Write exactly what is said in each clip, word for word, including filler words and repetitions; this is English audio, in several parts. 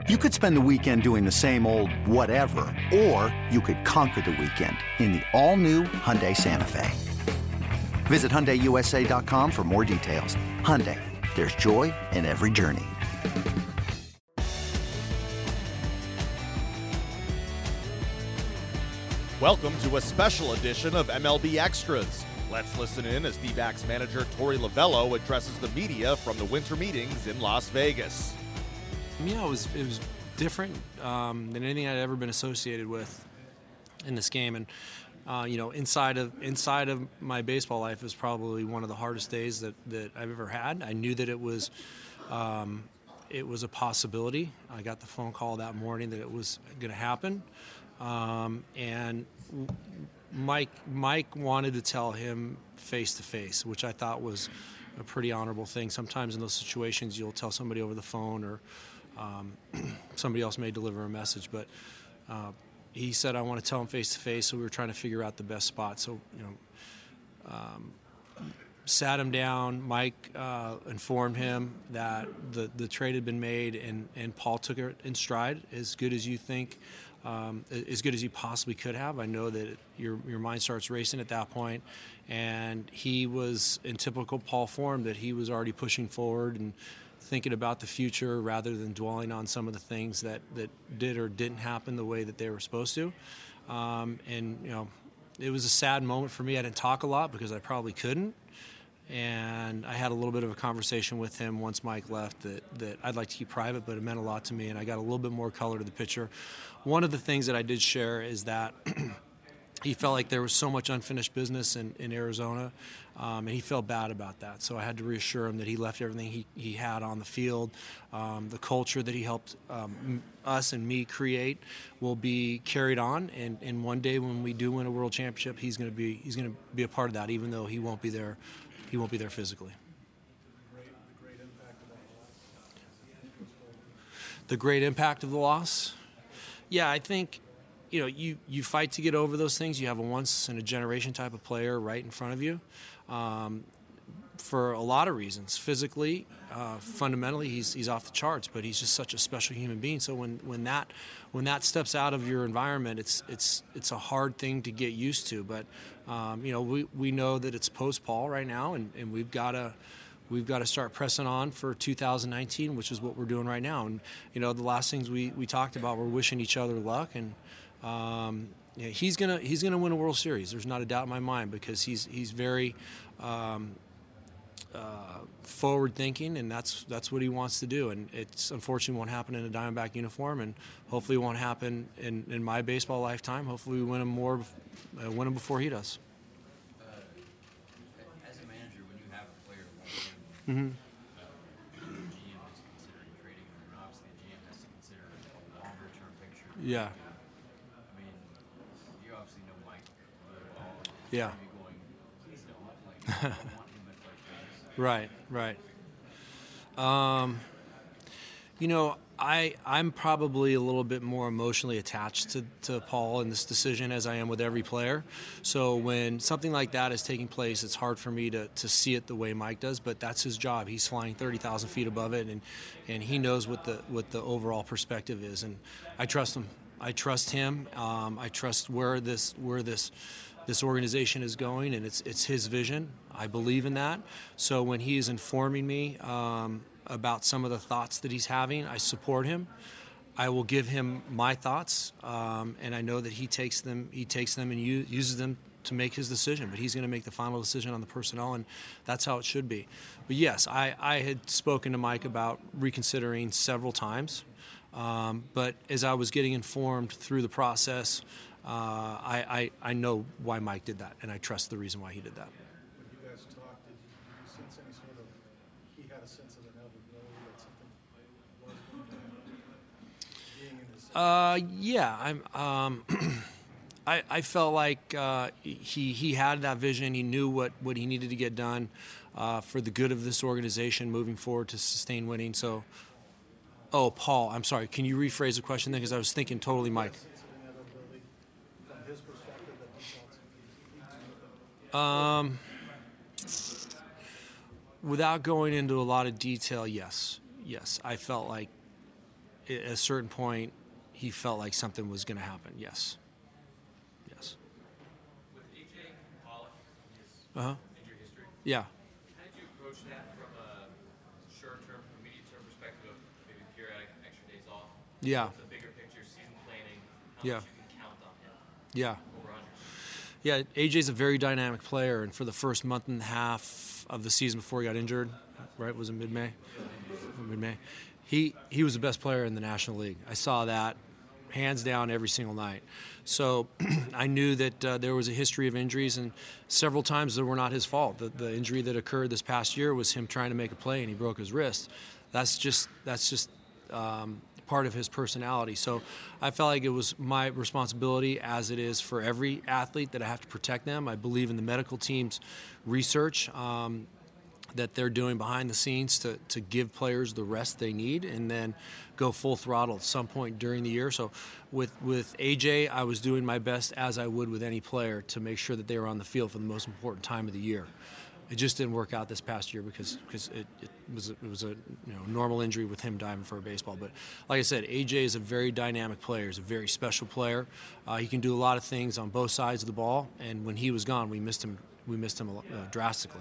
You could spend the weekend doing the same old whatever, or you could conquer the weekend in the all-new Hyundai Santa Fe. Visit Hyundai U S A dot com for more details. Hyundai, there's joy in every journey. Welcome to a special edition of M L B Extras. Let's listen in as D-backs manager Torey Lovullo addresses the media from the winter meetings in Las Vegas. Yeah, it was it was different um, than anything I'd ever been associated with in this game, and uh, you know, inside of inside of my baseball life is probably one of the hardest days that, that I've ever had. I knew that it was um, it was a possibility. I got the phone call that morning that it was going to happen, um, and Mike Mike wanted to tell him face to face, which I thought was a pretty honorable thing. Sometimes in those situations, you'll tell somebody over the phone or Um, somebody else may deliver a message, but uh, he said, I want to tell him face to face, so we were trying to figure out the best spot. So, you know, um, sat him down. Mike uh, informed him that the, the trade had been made, and, and Paul took it in stride, as good as you think, um, as good as you possibly could have. I know that your your mind starts racing at that point, and he was in typical Paul form, that he was already pushing forward and thinking about the future rather than dwelling on some of the things that, that did or didn't happen the way that they were supposed to. Um, and, you know, it was a sad moment for me. I didn't talk a lot because I probably couldn't. And I had a little bit of a conversation with him once Mike left that, that I'd like to keep private, but it meant a lot to me, and I got a little bit more color to the picture. One of the things that I did share is that he felt like there was so much unfinished business in, in Arizona, um, and he felt bad about that. So I had to reassure him that he left everything he, he had on the field. Um, the culture that he helped um, us and me create will be carried on, and, and one day when we do win a world championship, he's going to be he's going to be a part of that, even though he won't be there. He won't be there physically. The great impact of the loss? Yeah, I think, you know, you, you fight to get over those things. You have a once-in-a-generation type of player right in front of you um, for a lot of reasons. Physically, uh, fundamentally, he's he's off the charts, but he's just such a special human being. So when, when that when that steps out of your environment, it's it's it's a hard thing to get used to. But um, you know, we, we know that it's post-Paul right now, and, and we've got to we've got to start pressing on for two thousand nineteen, which is what we're doing right now. And you know, the last things we, we talked about were wishing each other luck, and Um, yeah, he's gonna he's gonna win a World Series. There's not a doubt in my mind, because he's he's very um, uh, forward thinking, and that's that's what he wants to do. And it's unfortunately won't happen in a Diamondback uniform, and hopefully it won't happen in, in my baseball lifetime. Hopefully we win him more, uh, win him before he does. Uh, as a manager, when you have a player like him, Mm-hmm. uh, the G M is considering trading him, and obviously the G M has to consider a longer-term picture. Yeah. Yeah. Going, please don't, like, I don't want him at like this. Right, right. Um, you know, I I'm probably a little bit more emotionally attached to, to Paul in this decision as I am with every player. So when something like that is taking place, it's hard for me to, to see it the way Mike does, but that's his job. He's flying thirty thousand feet above it, and, and he knows what the what the overall perspective is, and I trust him. I trust him. Um, I trust where this where this this organization is going, and it's it's his vision. I believe in that. So when he is informing me um, about some of the thoughts that he's having, I support him. I will give him my thoughts, um, and I know that he takes them he takes them and u- uses them to make his decision. But he's going to make the final decision on the personnel, and that's how it should be. But yes, I, I had spoken to Mike about reconsidering several times. Um, but as I was getting informed through the process, uh, I, I, I know why Mike did that, and I trust the reason why he did that. When you guys talked, did you sense any sort of, he had a sense of inevitability that something was going to happen, being in his... Uh, yeah, I'm, um, I, I felt like uh, he, he had that vision. He knew what, what he needed to get done uh, for the good of this organization moving forward to sustain winning. So, oh, Paul, I'm sorry. Can you rephrase the question then? Because I was thinking totally Mike. Um, without going into a lot of detail, yes. Yes, I felt like at a certain point, he felt like something was going to happen. Yes. Yes. With A J Pollock, his Uh-huh. injury history, Yeah. how did you approach that from a short-term, immediate-term perspective of maybe periodic extra days off? Yeah. The bigger picture, season planning, how Yeah. much you can count on him Yeah. over one hundred? Yeah, A J's a very dynamic player, and for the first month and a half of the season before he got injured, right, was it mid-May? Mid-May. He he was the best player in the National League. I saw that hands down every single night. So I knew that uh, there was a history of injuries, and several times they were not his fault. The, the injury that occurred this past year was him trying to make a play, and he broke his wrist. That's just that's just um, part of his personality. So I felt like it was my responsibility, as it is for every athlete, that I have to protect them. I believe in the medical team's research um, that they're doing behind the scenes to, to give players the rest they need, and then go full throttle at some point during the year. So with, with A J, I was doing my best, as I would with any player, to make sure that they were on the field for the most important time of the year. It just didn't work out this past year because because it, it was it was a you know normal injury with him diving for a baseball. But like I said, A J is a very dynamic player. He's a very special player. Uh, he can do a lot of things on both sides of the ball. And when he was gone, we missed him. We missed him uh, drastically.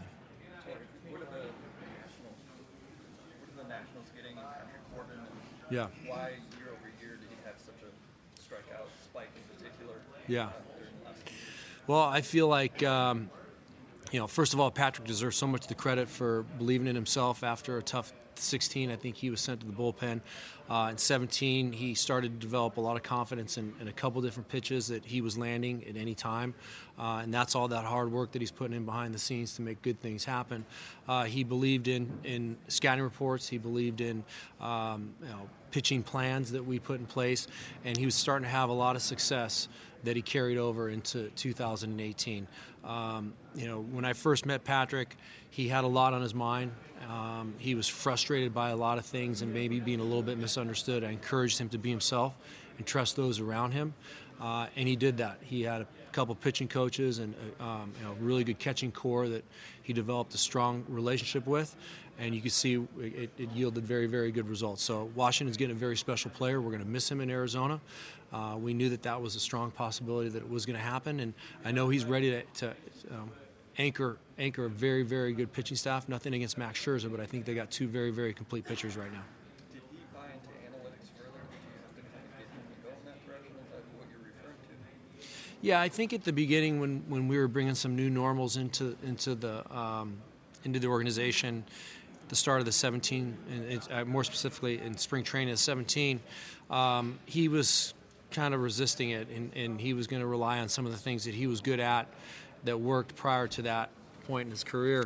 What are the Nationals? What are the Nationals getting in Patrick Corbin? And Yeah. why year over year did he have such a strikeout spike in particular? Yeah. Uh, during the last few years? Well, I feel like, um, you know, first of all, Patrick deserves so much of the credit for believing in himself after a tough sixteen. I think he was sent to the bullpen. Uh, in seventeen, he started to develop a lot of confidence in, in a couple different pitches that he was landing at any time. Uh, and that's all that hard work that he's putting in behind the scenes to make good things happen. Uh, he believed in, in scouting reports. He believed in um, you know, pitching plans that we put in place. And he was starting to have a lot of success that he carried over into two thousand eighteen. Um, you know, when I first met Patrick, he had a lot on his mind. Um, he was frustrated by a lot of things and maybe being a little bit misunderstood. I encouraged him to be himself and trust those around him, uh, and he did that. He had a couple pitching coaches and a um, you know, really good catching core that he developed a strong relationship with, and you could see it, it yielded very, very good results. So Washington's getting a very special player. We're going to miss him in Arizona. Uh, we knew that that was a strong possibility that it was going to happen, and I know he's ready to, to um, anchor anchor a very, very good pitching staff. Nothing against Max Scherzer, but I think they got two very, very complete pitchers right now. Did he buy into analytics further? Did you have to kind of get him to go in that direction? Is that what you're referring to? Yeah, I think at the beginning when, when we were bringing some new normals into into the um, into the organization, the start of the seventeen, and it's, uh, more specifically in spring training of seventeen, um, he was kind of resisting it, and, and he was going to rely on some of the things that he was good at that worked prior to that point in his career.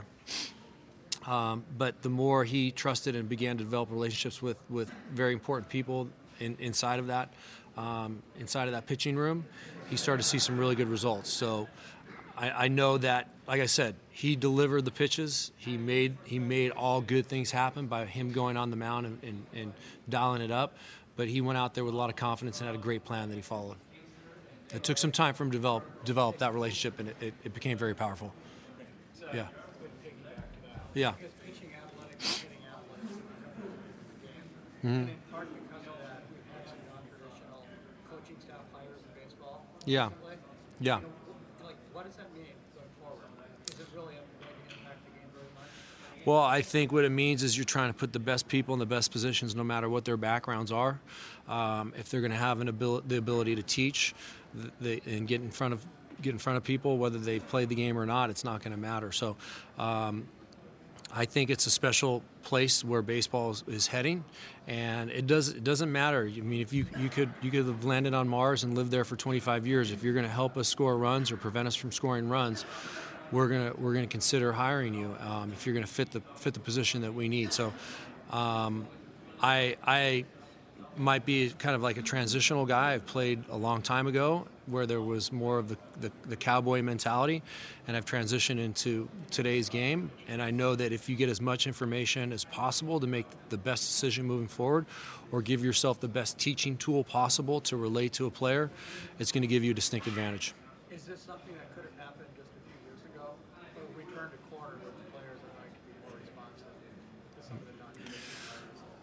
Um, but the more he trusted and began to develop relationships with, with very important people in, inside of that um, inside of that pitching room, he started to see some really good results. So I, I know that, like I said, he delivered the pitches. He made he made all good things happen by him going on the mound and, and, and dialing it up. But he went out there with a lot of confidence and had a great plan that he followed. It took some time for him to develop develop that relationship, and it, it, it became very powerful. Yeah. Yeah. Because pitching athletics and hitting athletics is the game. Mm-hmm. And in part because of that, we've had some non-traditional coaching staff hires in baseball. Yeah. recently. Yeah. You know, like, what does that mean going forward? Is it really going to impact the game very much? Well, I think what it means is you're trying to put the best people in the best positions, no matter what their backgrounds are. Um, if they're going to have an abil- the ability to teach the, the, and get in front of get in front of people, whether they've played the game or not, it's not going to matter. So, um, I think it's a special place where baseball is, is heading, and it does it doesn't matter. I mean, if you you could you could have landed on Mars and lived there for twenty-five years, if you're going to help us score runs or prevent us from scoring runs, we're gonna we're gonna consider hiring you um, if you're gonna fit the fit the position that we need. So, um, I I might be kind of like a transitional guy. I've played a long time ago where there was more of the, the, the cowboy mentality, and I've transitioned into today's game. And I know that if you get as much information as possible to make the best decision moving forward, or give yourself the best teaching tool possible to relate to a player, it's going to give you a distinct advantage. Is this something that could have happened just a few years ago? Or have we turned a corner with the players that like to be more responsive to some of the non-traditional hires?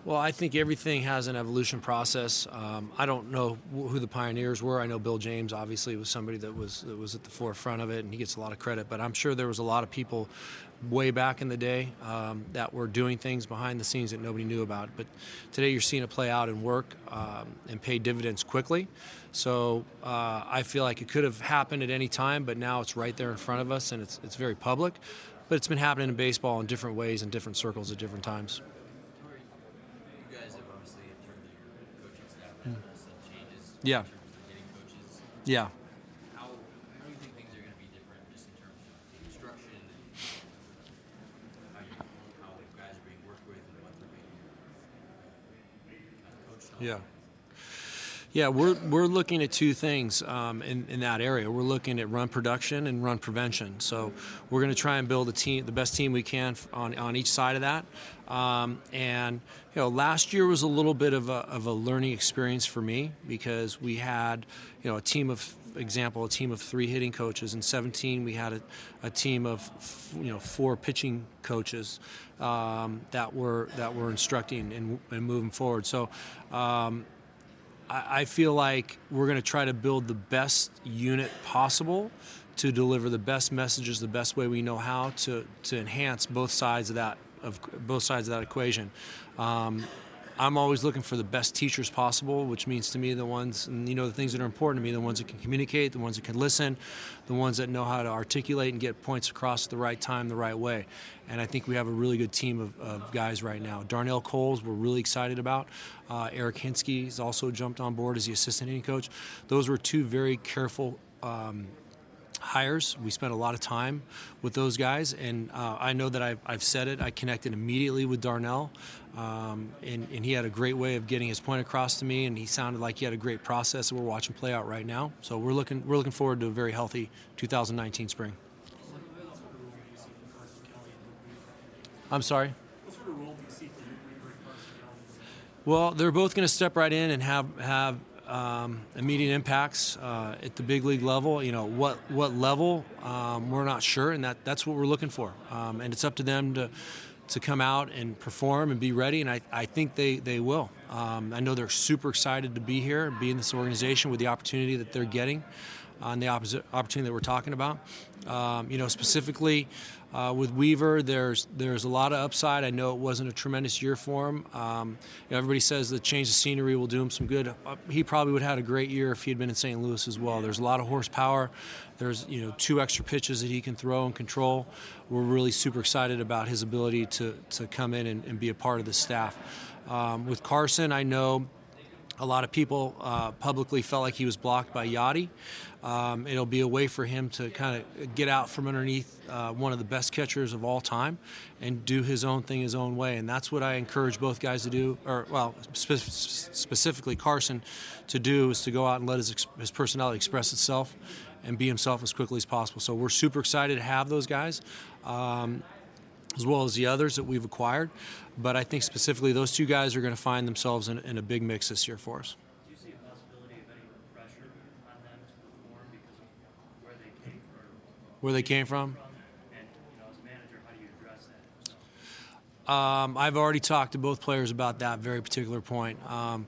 Well, I think everything has an evolution process. Um, I don't know wh- who the pioneers were. I know Bill James obviously was somebody that was that was at the forefront of it, and he gets a lot of credit. But I'm sure there was a lot of people way back in the day um, that were doing things behind the scenes that nobody knew about. But today you're seeing it play out and work um, and pay dividends quickly. So uh, I feel like it could have happened at any time, but now it's right there in front of us, and it's it's very public. But it's been happening in baseball in different ways in different circles at different times. You guys have obviously, in terms of your coaching staff, had wholesale changes. Yeah. In terms of getting coaches. Yeah. How, how do you think things are going to be different just in terms of instruction and how, you, how guys are being worked with and what they're being kind of coached on? Yeah. Yeah, we're we're looking at two things um, in in that area. We're looking at run production and run prevention. So we're going to try and build a team, the best team we can on on each side of that. Um, and you know, last year was a little bit of a of a learning experience for me because we had you know a team of example a team of three hitting coaches. In seventeen, we had a, a team of you know four pitching coaches um, that were that were instructing and, and moving forward. So. Um, I feel like we're going to try to build the best unit possible to deliver the best messages the best way we know how to, to enhance both sides of that of both sides of that equation. Um, I'm always looking for the best teachers possible, which means to me the ones, and you know, the things that are important to me, the ones that can communicate, the ones that can listen, the ones that know how to articulate and get points across at the right time, the right way. And I think we have a really good team of, of guys right now. Darnell Coles, we're really excited about. Uh, Eric Hinsky has also jumped on board as the assistant hitting coach. Those were two very careful um, hires. We spent a lot of time with those guys, and uh, I know that I've, I've said it. I connected immediately with Darnell, um, and, and he had a great way of getting his point across to me, and he sounded like he had a great process that we're watching play out right now. So we're looking we're looking forward to a very healthy two thousand nineteen spring. I'm sorry? What sort of role do you see for Weaver and Carson Kelly? Well, they're both going to step right in and have have um, immediate impacts uh, at the big league level. You know, what what level, um, we're not sure, and that, that's what we're looking for. Um, and it's up to them to to come out and perform and be ready, and I, I think they, they will. Um, I know they're super excited to be here, be in this organization with the opportunity that they're getting on the opposite opportunity that we're talking about. Um, you know, specifically uh, with Weaver, there's there's a lot of upside. I know it wasn't a tremendous year for him. Um, you know, everybody says the change of scenery will do him some good. Uh, he probably would have had a great year if he had been in Saint Louis as well. There's a lot of horsepower. There's you know two extra pitches that he can throw and control. We're really super excited about his ability to to come in and, and be a part of the staff. Um, with Carson, I know a lot of people uh, publicly felt like he was blocked by Yachty. Um, it'll be a way for him to kind of get out from underneath uh, one of the best catchers of all time and do his own thing his own way. And that's what I encourage both guys to do, or, well, spe- specifically Carson to do, is to go out and let his, ex- his personality express itself and be himself as quickly as possible. So we're super excited to have those guys, um, as well as the others that we've acquired. But I think specifically those two guys are going to find themselves in, in a big mix this year for us. Do you see a possibility of any pressure on them to perform because of where they came from? Where they came from? And, you know, as a manager, how do you address that? Um, I've already talked to both players about that very particular point. Um,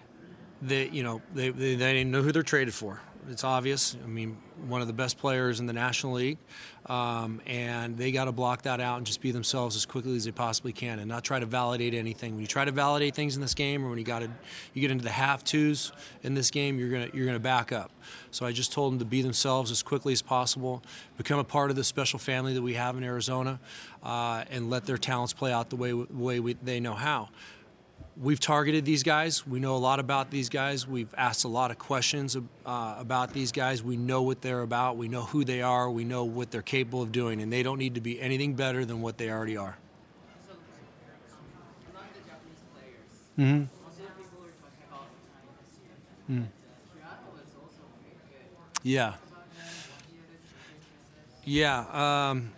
they, you know, they, they they didn't know who they're traded for. It's obvious. I mean, one of the best players in the National League, um, and they got to block that out and just be themselves as quickly as they possibly can, and not try to validate anything. When you try to validate things in this game, or when you got to, you get into the have tos in this game, you're gonna you're gonna back up. So I just told them to be themselves as quickly as possible, become a part of the special family that we have in Arizona, uh, and let their talents play out the way the way we, they know how. We've targeted these guys. We know a lot about these guys. We've asked a lot of questions uh, about these guys. We know what they're about. We know who they are. We know what they're capable of doing, and they don't need to be anything better than what they already are. So, among the Japanese players, Mm-hmm. also people were talking about time this year. Mm. But, uh, Hirano was also pretty good. Yeah. Talk about that, what the other differences? Yeah. Um,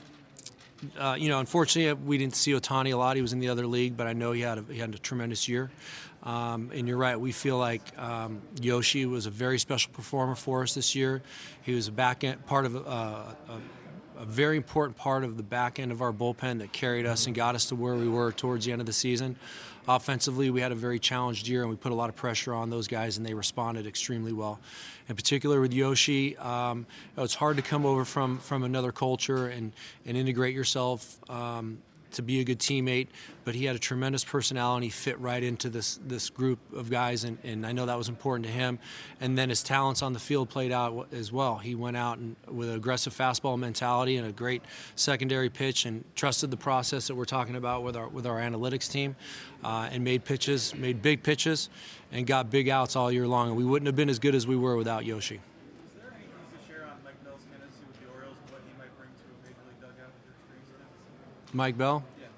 Uh, you know, unfortunately, we didn't see Ohtani a lot. He was in the other league, but I know he had a, he had a tremendous year. Um, and you're right. We feel like um, Yoshi was a very special performer for us this year. He was a back end part of uh, a, a very important part of the back end of our bullpen that carried us and got us to where we were towards the end of the season. Offensively, we had a very challenged year, and we put a lot of pressure on those guys, and they responded extremely well. In particular with Yoshi, um, it's hard to come over from, from another culture and, and integrate yourself um, to be a good teammate, but he had a tremendous personality, fit right into this this group of guys, and, and I know that was important to him. And then his talents on the field played out as well. He went out and, with an aggressive fastball mentality and a great secondary pitch, and trusted the process that we're talking about with our with our analytics team, uh, and made pitches, made big pitches, and got big outs all year long. And we wouldn't have been as good as we were without Yoshi. Is there anything you could share on Mike Bell's candidacy with the Orioles and what he might bring to a major league dugout with your experience with him? Mike Bell? Yeah.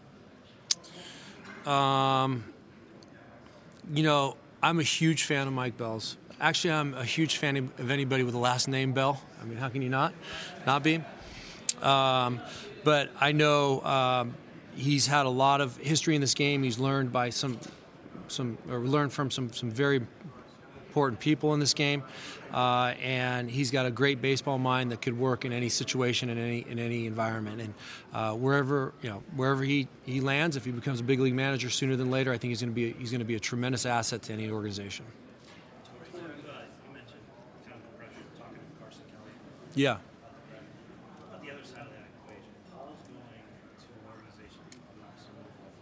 Um, you know, I'm a huge fan of Mike Bell's. Actually, I'm a huge fan of anybody with the last name Bell. I mean, how can you not, not be? Um, but I know um, he's had a lot of history in this game. He's learned by some, some, or learned from some, some very important people in this game, uh, and he's got a great baseball mind that could work in any situation, in any in any environment, and uh, wherever you know wherever he, he lands, if he becomes a big league manager sooner than later, I think he's going to be he's going to be a tremendous asset to any organization. You mentioned kind of the pressure talking to Carson Kelly. Yeah. What about the other side of that equation? Paul's going to an organization not so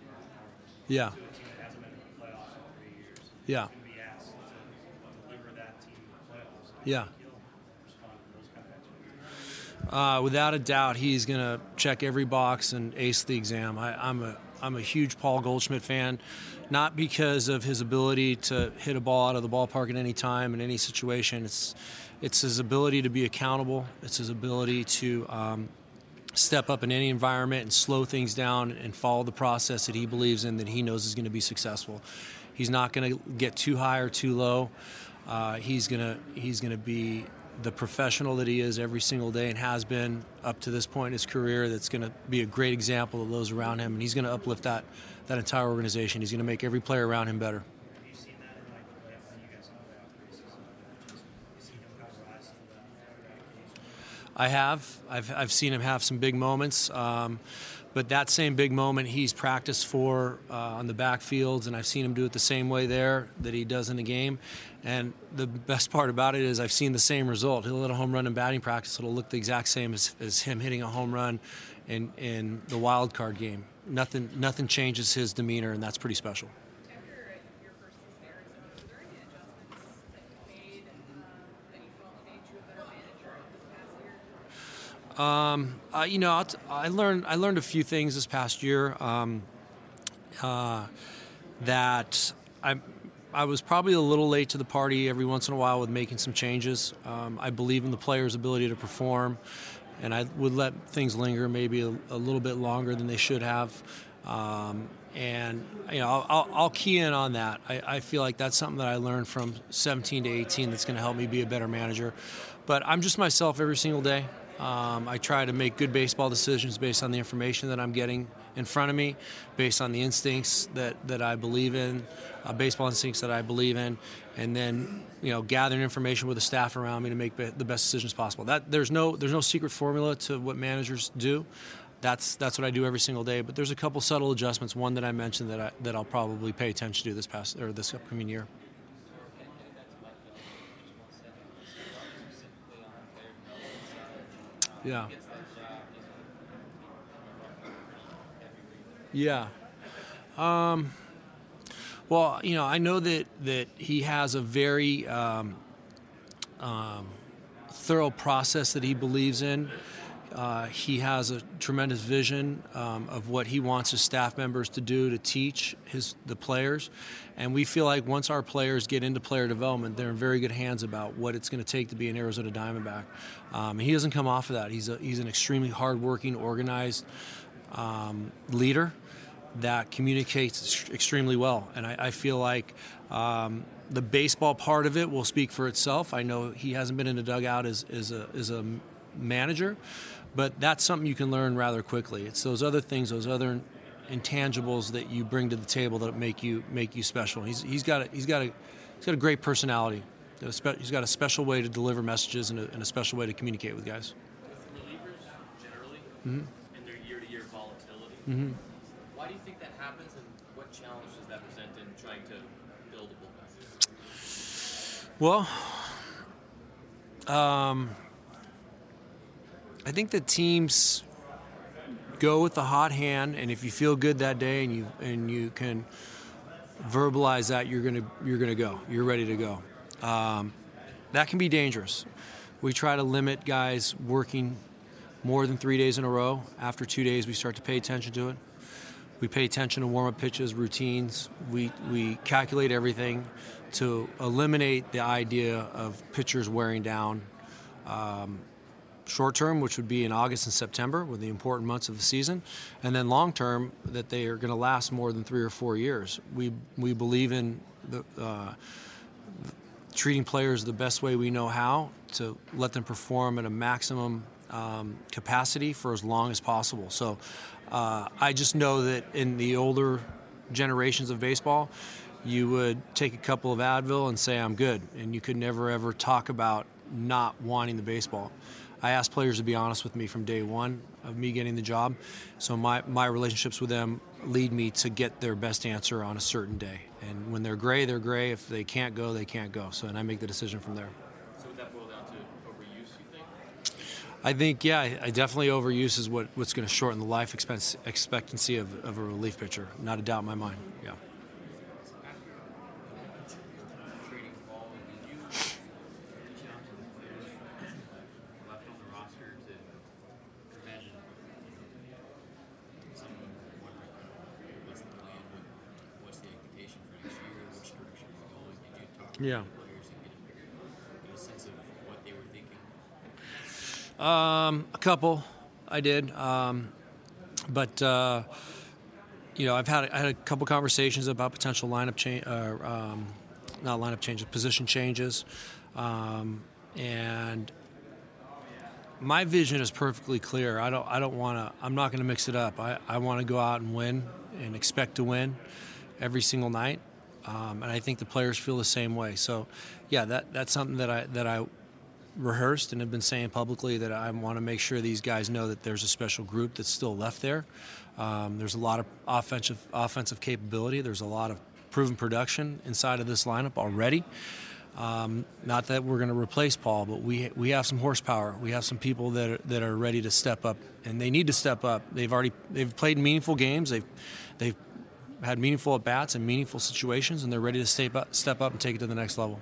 Yeah. to a team that hasn't been in the playoffs in three years. Yeah. He's going to be asked to deliver that team to the playoffs. How do Yeah. you think he'll respond to those kind of expectations? Uh, without a doubt, he's going to check every box and ace the exam. I, I'm a I'm a huge Paul Goldschmidt fan, not because of his ability to hit a ball out of the ballpark at any time in any situation. It's it's his ability to be accountable. It's his ability to um, step up in any environment and slow things down and follow the process that he believes in, that he knows is going to be successful. He's not going to get too high or too low. Uh, he's gonna he's gonna be the professional that he is every single day and has been up to this point in his career. That's going to be a great example of those around him, and he's going to uplift that that entire organization. He's going to make every player around him better. Have you seen that in like the playoff when you guys on the playoff races? You've seen him kind of rise to that occasion? I have. I've I've seen him have some big moments, um, but that same big moment he's practiced for uh, on the backfields, and I've seen him do it the same way there that he does in the game. And the best part about it is I've seen the same result. He'll hit a home run in batting practice. It'll look the exact same as, as him hitting a home run in, in the wild card game. Nothing nothing changes his demeanor, and that's pretty special. After your first season in Arizona, were there any adjustments that you made um, that you felt made you a better manager this past year? Um, uh, you know, I'll t- I learned I learned a few things this past year. Um, uh, that I I was probably a little late to the party every once in a while with making some changes. Um, I believe in the player's ability to perform, and I would let things linger maybe a, a little bit longer than they should have. Um, and you know, I'll, I'll, I'll key in on that. I, I feel like that's something that I learned from seventeen to eighteen that's going to help me be a better manager. But I'm just myself every single day. Um, I try to make good baseball decisions based on the information that I'm getting in front of me, based on the instincts that, that I believe in, uh, baseball instincts that I believe in, and then you know gathering information with the staff around me to make be- the best decisions possible. That there's no there's no secret formula to what managers do. That's that's what I do every single day. But there's a couple subtle adjustments. One that I mentioned that I, that I'll probably pay attention to this past or this upcoming year. Yeah. Yeah. Um, well, you know, I know that, that he has a very um, um, thorough process that he believes in. Uh, he has a tremendous vision um, of what he wants his staff members to do to teach his the players, and we feel like once our players get into player development, they're in very good hands about what it's going to take to be an Arizona Diamondback. Um, he doesn't come off of that. He's a, he's an extremely hardworking, organized um, leader that communicates extremely well, and I, I feel like um, the baseball part of it will speak for itself. I know he hasn't been in a dugout as, as a as a manager, but that's something you can learn rather quickly. It's those other things, those other intangibles that you bring to the table that make you make you special. He's he's got a, he's got a he's got a great personality. He's got a special way to deliver messages and a, and a special way to communicate with guys. With relievers generally Mm-hmm. and their year-to-year volatility, Mm-hmm. why do you think that happens, and what challenge does that present Well, um, I think the teams go with the hot hand, and if you feel good that day and you and you can verbalize that, you're gonna you're gonna go. You're ready to go. Um, that can be dangerous. We try to limit guys working more than three days in a row. After two days, we start to pay attention to it. We pay attention to warm-up pitches, routines. We we calculate everything to eliminate the idea of pitchers wearing down. Um, short term, which would be in August and September, with the important months of the season, and then long term, that they are going to last more than three or four years. We we believe in the, uh, treating players the best way we know how, to let them perform at a maximum um, capacity for as long as possible. So uh, I just know that in the older generations of baseball, you would take a couple of Advil and say, I'm good, and you could never ever talk about not wanting the baseball. I asked players to be honest with me from day one of me getting the job, so my, my relationships with them lead me to get their best answer on a certain day. And when they're gray, they're gray. If they can't go, they can't go. So, and I make the decision from there. So would that boil down to overuse, you think? I think, yeah, I I definitely overuse is what, what's going to shorten the life expense, expectancy of, of a relief pitcher. Not a doubt in my mind, yeah. Trading ball, did you reach out to the players left on the roster to imagine some of them wondering what's the plan, what, what's the expectation for next year, which direction we're going? Did you talk to Yeah. the players and get a, get a sense of what they were thinking? Um, a couple, I did, um, but uh, you know, I've had I had a couple conversations about potential lineup change, uh, um, not lineup changes, position changes, um, and my vision is perfectly clear. I don't I don't want to. I'm not going to mix it up. I, I want to go out and win and expect to win every single night, um, and I think the players feel the same way. So, yeah, that that's something that I that I. rehearsed and have been saying publicly, that I want to make sure these guys know that there's a special group that's still left there. Um, there's a lot of offensive offensive capability. There's a lot of proven production inside of this lineup already. Um, not that we're going to replace Paul, but we we have some horsepower. We have some people that are, that are ready to step up, and they need to step up. They've already they've played meaningful games. They've they've had meaningful at bats and meaningful situations, and they're ready to step up step up and take it to the next level.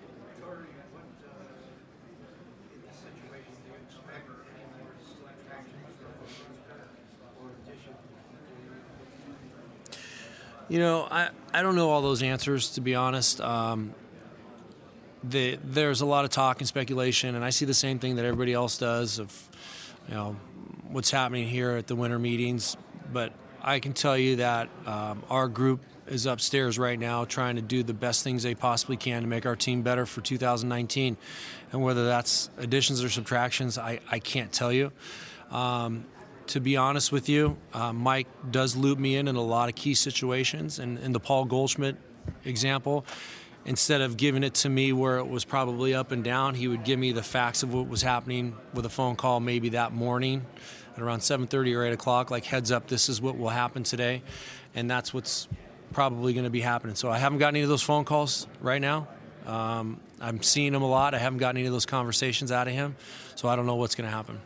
You know, I, I don't know all those answers, to be honest. Um, the, there's a lot of talk and speculation, and I see the same thing that everybody else does of, you know, what's happening here at the winter meetings. But I can tell you that um, our group is upstairs right now trying to do the best things they possibly can to make our team better for two thousand nineteen. And whether that's additions or subtractions, I, I can't tell you. Um, To be honest with you, uh, Mike does loop me in in a lot of key situations. And in the Paul Goldschmidt example, instead of giving it to me where it was probably up and down, he would give me the facts of what was happening with a phone call maybe that morning at around seven thirty or eight o'clock, like, heads up, this is what will happen today. And that's what's probably going to be happening. So I haven't gotten any of those phone calls right now. Um, I'm seeing him a lot. I haven't gotten any of those conversations out of him. So I don't know what's going to happen.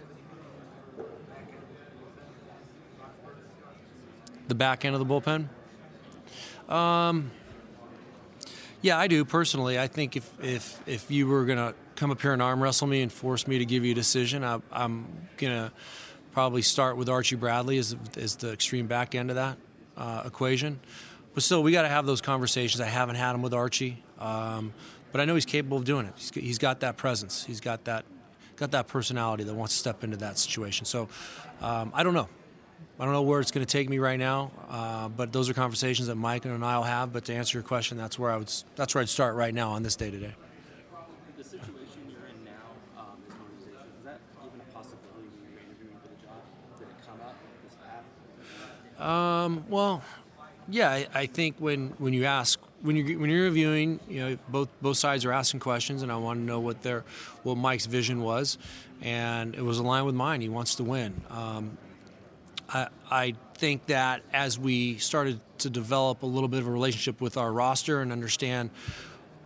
The back end of the bullpen? Um, yeah, I do personally. I think if if if you were gonna come up here and arm wrestle me and force me to give you a decision, I, I'm gonna probably start with Archie Bradley as as the extreme back end of that uh, equation. But still, we got to have those conversations. I haven't had them with Archie, um, but I know he's capable of doing it. He's, he's got that presence. He's got that got that personality that wants to step into that situation. So um, I don't know. I don't know where it's going to take me right now, uh, but those are conversations that Mike and I will have. But to answer your question, that's where I would that's where I'd start right now on this day today. The situation you're in now, um, this organization, is that even a possibility when you were interviewing for the job? Did it come up this path? Um, well, yeah, I, I think when, when you ask when you when you're reviewing, you know, both both sides are asking questions, and I want to know what their what Mike's vision was, and it was aligned with mine. He wants to win. Um, I, I think that as we started to develop a little bit of a relationship with our roster and understand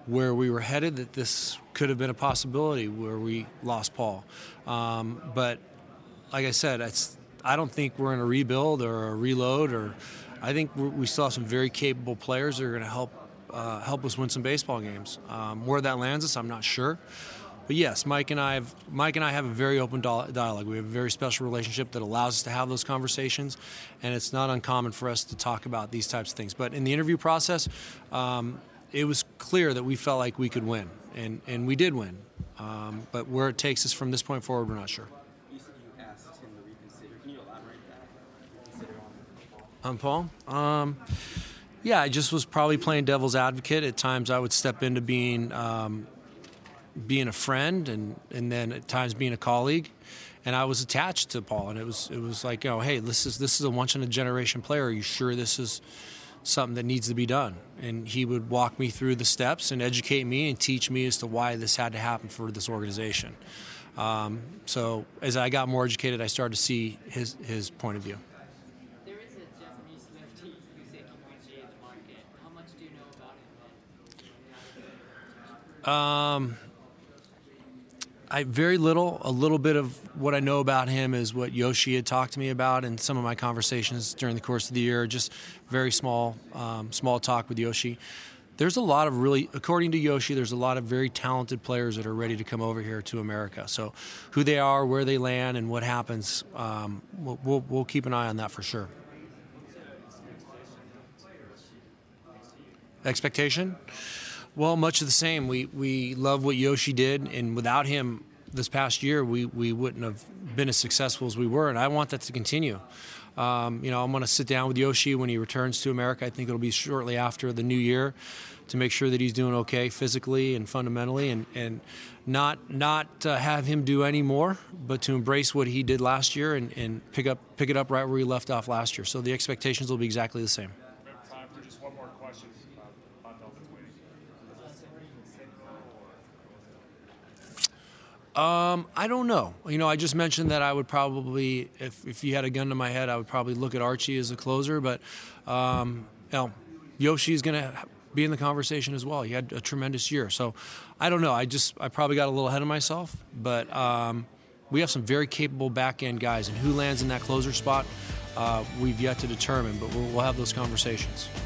where we were headed, that this could have been a possibility where we lost Paul. Um, but like I said, it's, I don't think we're in a rebuild or a reload, or I think we're, we still have some very capable players that are going to help uh, help us win some baseball games. Um, where that lands us, I'm not sure. But yes, Mike and I have Mike and I have a very open dialogue. We have a very special relationship that allows us to have those conversations, and it's not uncommon for us to talk about these types of things. But in the interview process, um, it was clear that we felt like we could win, and, and we did win. Um, but where it takes us from this point forward, we're not sure. You said you asked him to reconsider. Can you elaborate that? Reconsider on Paul? On Paul? Um, yeah, I just was probably playing devil's advocate. At times I would step into being um, being a friend, and, and then at times being a colleague. And I was attached to Paul, and it was it was like, oh, hey, this is this is a once in a generation player. Are you sure this is something that needs to be done? And he would walk me through the steps and educate me and teach me as to why this had to happen for this organization. Um, so as I got more educated, I started to see his his point of view. There is a Japanese lefty, Yusei Kikuchi, in the market. How much do you know about him? Um, I very little. A little bit of what I know about him is what Yoshi had talked to me about in some of my conversations during the course of the year. Just very small, um, small talk with Yoshi. There's a lot of really, according to Yoshi, there's a lot of very talented players that are ready to come over here to America. So who they are, where they land, and what happens, um, we'll, we'll, we'll keep an eye on that for sure. Expectation? Well, much of the same. We we love what Yoshi did, and without him this past year, we, we wouldn't have been as successful as we were, and I want that to continue. Um, you know, I'm going to sit down with Yoshi when he returns to America. I think it'll be shortly after the new year, to make sure that he's doing okay physically and fundamentally, and, and not not uh, have him do any more, but to embrace what he did last year and, and pick up pick it up right where he left off last year. So the expectations will be exactly the same. We have time for just one more question. Uh, Bob Melvin's waiting. Um, I don't know. You know, I just mentioned that I would probably, if, if you had a gun to my head, I would probably look at Archie as a closer. But, um, you know, Yoshi is going to be in the conversation as well. He had a tremendous year. So I don't know. I just, I probably got a little ahead of myself. But um, we have some very capable back-end guys. And who lands in that closer spot, uh, we've yet to determine. But we'll, we'll have those conversations.